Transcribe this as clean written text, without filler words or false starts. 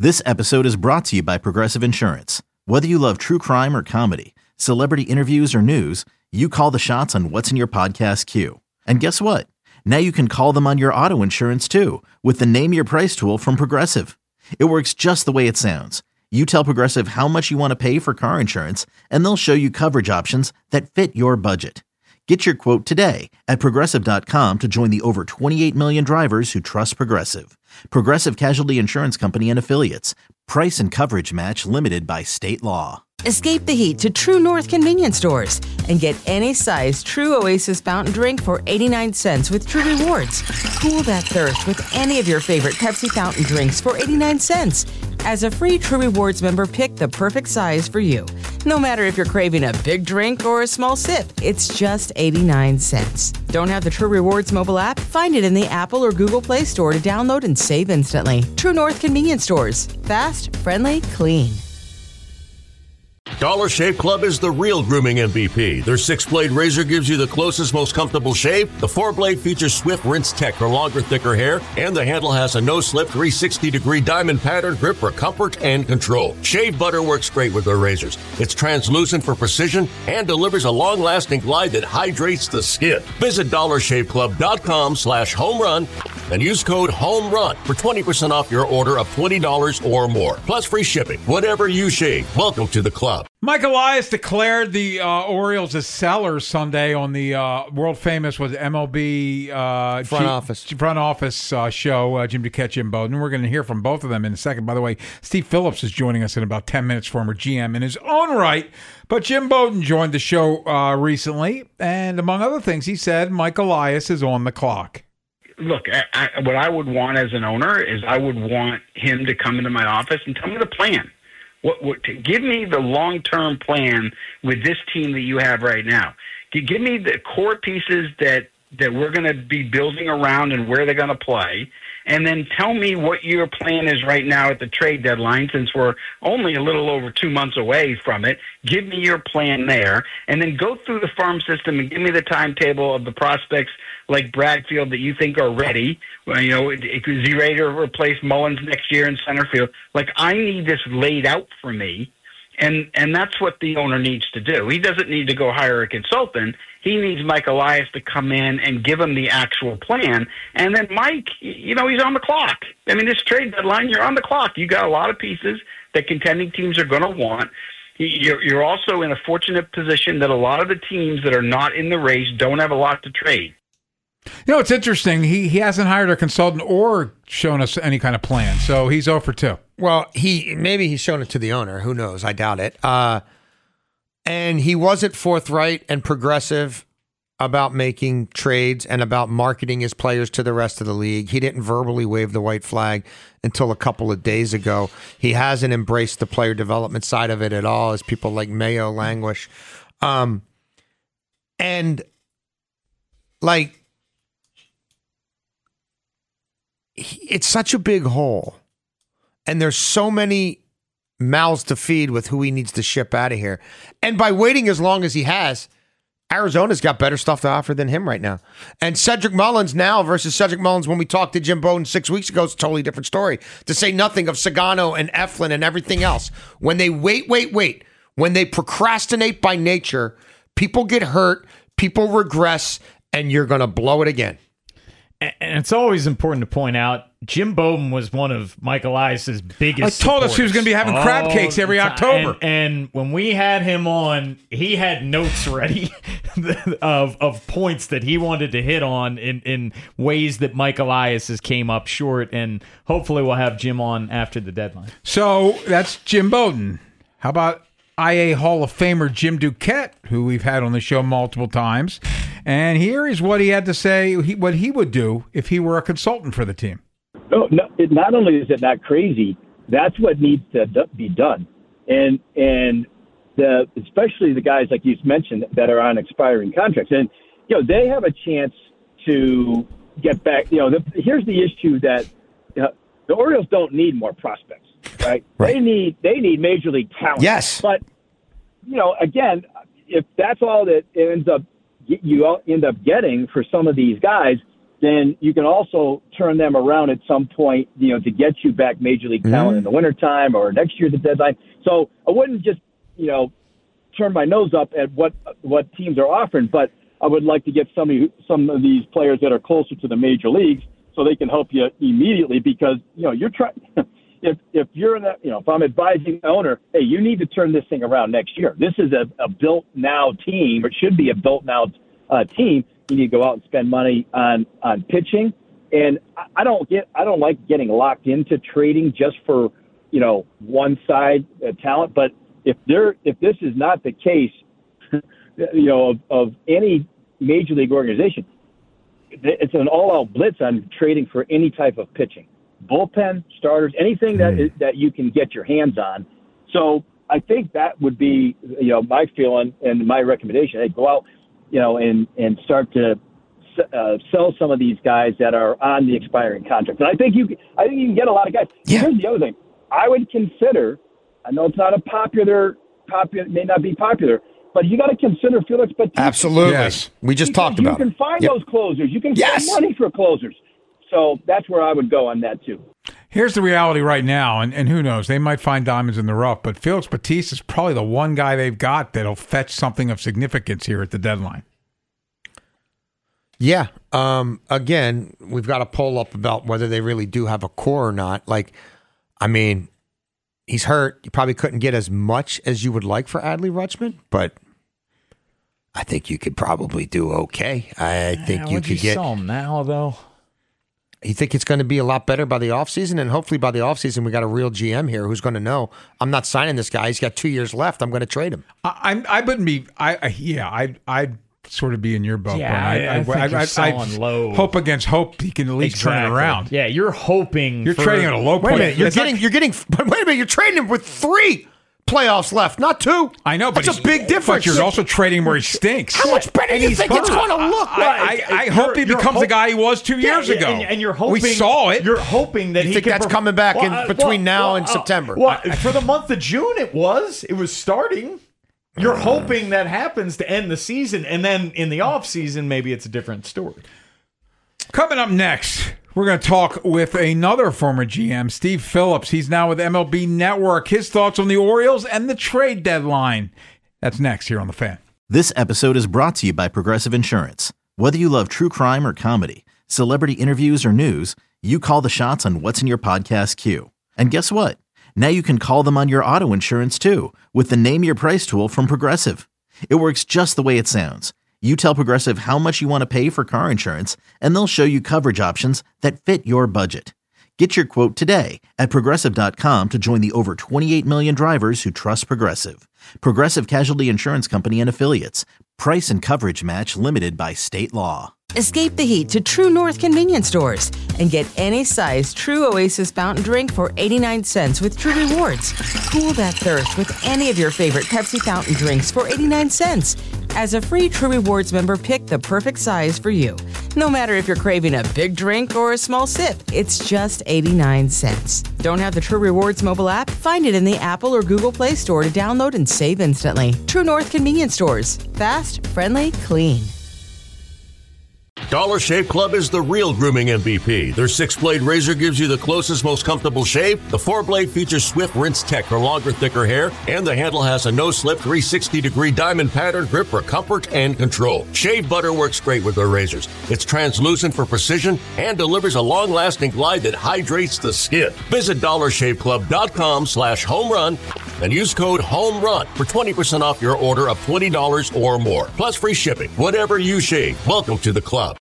This episode is brought to you by Progressive Insurance. Whether you love true crime or comedy, celebrity interviews or news, you call the shots on what's in your podcast queue. And guess what? Now you can call them on your auto insurance too with the Name Your Price tool from Progressive. It works just the way it sounds. You tell Progressive how much you want to pay for car insurance, and they'll show you coverage options that fit your budget. Get your quote today at Progressive.com to join the over 28 million drivers who trust Progressive. Progressive Casualty Insurance Company and Affiliates. Price and coverage match limited by state law. Escape the heat to True North convenience stores and get any size True Oasis fountain drink for 89 cents with True Rewards. Cool that thirst with any of your favorite Pepsi fountain drinks for 89 cents. As a free True Rewards member, pick the perfect size for you. No matter if you're craving a big drink or a small sip, it's just 89 cents. Don't have the True Rewards mobile app? Find it in the Apple or Google Play Store to download and save instantly. True North convenience stores. Fast, friendly, clean. Dollar Shave Club is the real grooming MVP. Their 6-blade razor gives you the closest, most comfortable shave. The 4-blade features swift rinse tech for longer, thicker hair, and the handle has a no-slip 360-degree diamond pattern grip for comfort and control. Shave butter works great with their razors. It's translucent for precision and delivers a long-lasting glide that hydrates the skin. Visit DollarShaveClub.com/homerun and use code HOMERUN for 20% off your order of $20 or more. Plus free shipping. Whatever you shave, welcome to the club. Mike Elias declared the Orioles as sellers Sunday on the world-famous MLB front office show, Jim Duquette, Jim Bowden. We're going to hear from both of them in a second. By the way, Steve Phillips is joining us in about 10 minutes, former GM in his own right. But Jim Bowden joined the show recently, and among other things, he said Mike Elias is on the clock. Look, what I would want as an owner is I would want him to come into my office and tell me the plan. Give me the long-term plan with this team that you have right now. Give me the core pieces that we're going to be building around and where they're going to play, and then tell me what your plan is right now at the trade deadline, since we're only a little over 2 months away from it. Give me your plan there, and then go through the farm system and give me the timetable of the prospects like Bradfield that you think are ready. Well, is he ready to replace Mullins next year in center field? Like, I need this laid out for me, and that's what the owner needs to do. He doesn't need to go hire a consultant. He needs Mike Elias to come in and give him the actual plan. And then Mike, he's on the clock. I mean, this trade deadline, you're on the clock. You got a lot of pieces that contending teams are going to want. You're also in a fortunate position that a lot of the teams that are not in the race don't have a lot to trade. It's interesting. He hasn't hired a consultant or shown us any kind of plan, so he's 0 for 2. Well, maybe he's shown it to the owner. Who knows? I doubt it. And he wasn't forthright and progressive about making trades and about marketing his players to the rest of the league. He didn't verbally wave the white flag until a couple of days ago. He hasn't embraced the player development side of it at all, as people like Mayo languish. It's such a big hole, and there's so many mouths to feed with who he needs to ship out of here. And by waiting as long as he has, Arizona's got better stuff to offer than him right now. And Cedric Mullins now versus Cedric Mullins when we talked to Jim Bowden 6 weeks ago is a totally different story. To say nothing of Sagano and Eflin and everything else. When they wait, when they procrastinate by nature, people get hurt, people regress, and you're going to blow it again. And it's always important to point out, Jim Bowden was one of Mike Elias's biggest told us he was going to be having crab cakes every October. And when we had him on, he had notes ready of points that he wanted to hit on in ways that Mike Elias has came up short. And hopefully we'll have Jim on after the deadline. So that's Jim Bowden. How about IA Hall of Famer Jim Duquette, who we've had on the show multiple times? And here is what he had to say, what he would do if he were a consultant for the team. No, not only is it not crazy, that's what needs to be done. And especially the guys like you mentioned that are on expiring contracts. And, they have a chance to get back. Here's the issue that the Orioles don't need more prospects, right? They need major league talent. Yes. But, again, if that's all that you end up getting for some of these guys, then you can also turn them around at some point, to get you back major league talent in the wintertime or next year, the deadline. So I wouldn't just, turn my nose up at what teams are offering, but I would like to get some of these players that are closer to the major leagues so they can help you immediately because, you're trying – if you're in that, if I'm advising the owner, hey, you need to turn this thing around next year. This is a built now team, or it should be a built now team. You need to go out and spend money on pitching. And I don't like getting locked into trading just for, one side talent. But if this is not the case, of any major league organization, it's an all-out blitz on trading for any type of pitching. Bullpen, starters, anything that you can get your hands on. So I think that would be, my feeling and my recommendation. Hey, go out, and start to sell some of these guys that are on the expiring contracts. And I think you can get a lot of guys. Yeah. Here's the other thing. I would consider, I know it's not may not be popular, but you got to consider Felix Bautista. Absolutely. Yes. We just talked about it. You can find those closers. You can spend money for closers. So that's where I would go on that, too. Here's the reality right now, and who knows, they might find diamonds in the rough, but Felix Bautista is probably the one guy they've got that'll fetch something of significance here at the deadline. Yeah. Again, we've got a poll up about whether they really do have a core or not. He's hurt. You probably couldn't get as much as you would like for Adley Rutschman, but I think you could probably do okay. I think you could get. Sell him now, though? You think it's going to be a lot better by the offseason? And hopefully by the offseason, we got a real GM here who's going to know, I'm not signing this guy. He's got 2 years left. I'm going to trade him. I wouldn't be. I'd sort of be in your boat. Yeah, I'd low. Hope against hope he can at least turn it around. Yeah, you're hoping. You're trading at a low point. Wait a minute. You're trading him with 3 playoffs left, not 2. I know, but that's a big difference. But you're also trading where he stinks. How much better do you think it's going to look like? I hope he becomes the guy he was 2 years ago. And you're hoping. We saw it. You're hoping that you think that's coming back between now and September. For the month of June, it was starting. You're hoping that happens to end the season, and then in the offseason, maybe it's a different story. Coming up next, we're going to talk with another former GM, Steve Phillips. He's now with MLB Network. His thoughts on the Orioles and the trade deadline. That's next here on The Fan. This episode is brought to you by Progressive Insurance. Whether you love true crime or comedy, celebrity interviews or news, you call the shots on what's in your podcast queue. And guess what? Now you can call them on your auto insurance too with the Name Your Price tool from Progressive. It works just the way it sounds. You tell Progressive how much you want to pay for car insurance, and they'll show you coverage options that fit your budget. Get your quote today at Progressive.com to join the over 28 million drivers who trust Progressive. Progressive Casualty Insurance Company and Affiliates. Price and coverage match limited by state law. Escape the heat to True North convenience stores and get any size True Oasis fountain drink for 89 cents with True Rewards. Cool that thirst with any of your favorite Pepsi fountain drinks for 89 cents. As a free True Rewards member, pick the perfect size for you. No matter if you're craving a big drink or a small sip, it's just 89 cents. Don't have the True Rewards mobile app? Find it in the Apple or Google Play Store to download and save instantly. True North convenience stores. Fast, friendly, clean. Dollar Shave Club is the real grooming MVP. Their 6-blade razor gives you the closest, most comfortable shave. The 4-blade features Swift Rinse Tech for longer, thicker hair, and the handle has a no-slip 360-degree diamond pattern grip for comfort and control. Shave butter works great with their razors. It's translucent for precision and delivers a long-lasting glide that hydrates the skin. Visit DollarShaveClub.com/homerun and use code HOMERUN for 20% off your order of $20 or more. Plus free shipping. Whatever you shave, welcome to the club.